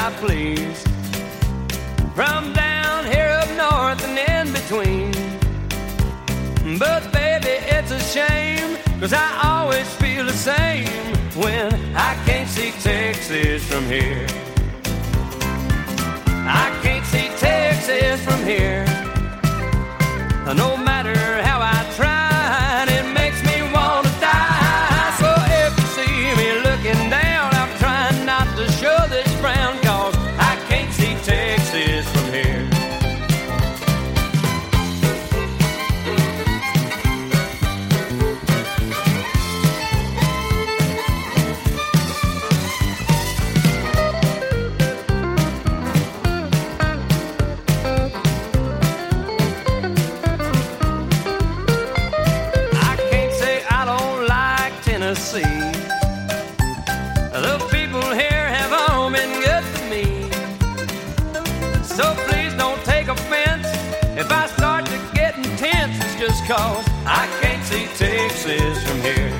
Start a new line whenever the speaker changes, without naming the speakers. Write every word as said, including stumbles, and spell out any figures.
I please, from down here up north and in between. But baby, it's a shame, 'cause I always feel the same when I can't see Texas from here. I can't see Texas from here. No matter how I try, it makes me want to die. So if you see me looking down, I'm trying not to show this frown, 'cause I can't see Texas from here. The people here have all been good to me, so please don't take offense if I start to get intense. It's just 'cause I can't see Texas from here.